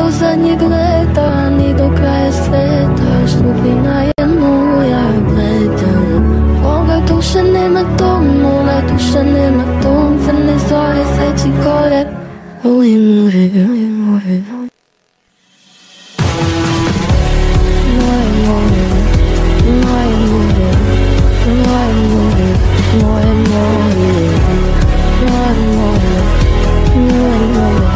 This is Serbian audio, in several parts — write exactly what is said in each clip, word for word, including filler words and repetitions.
za nje gleda, ni do kraja sveta, sudbina je moja, gledam. Ova duša nema dom, ova duša nema dom, crne zore sveći gore, oj more, oj more. Moje more, moje more, moje more, moje more, moje more, moje more.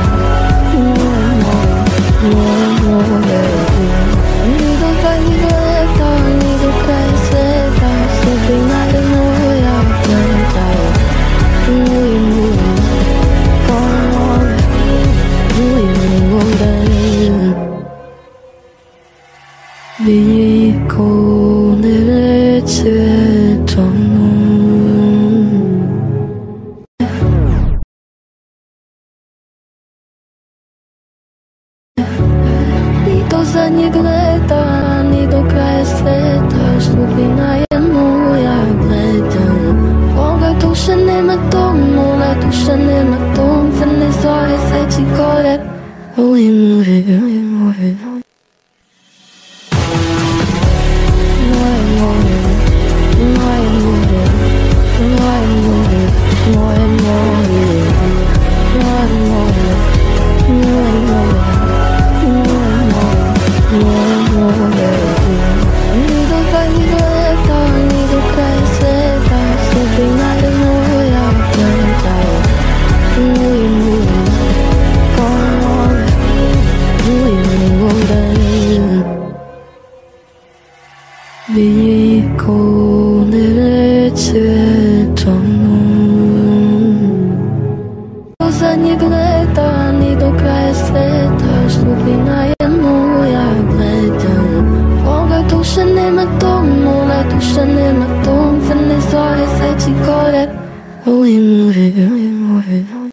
Ni do kraj gleda, ni do kraja sveta, sudbina je moja, gledaj. Moje more, more, moje more. Niko ne reče tomu. Za nje gleda, ni do kraja sveta, sudbina je moja, gledam. Ova duša nema dom, ova duša nema dom, crne zore sveći gore, oj more, oj more. Moje more, moje more, moje more, moje more, moje more, moje more. Ni do kraj gleda, ni do kraja sveta, sudbina je moja, gledaj. Moje more, more, moje more. Niko ne reče tomu. Za nje gleda, ni do kraja sveta, sudbina je moja, gledam. Ova duša nema dom, ova duša nema dom, crne zore sveći gore, oj more, oj more.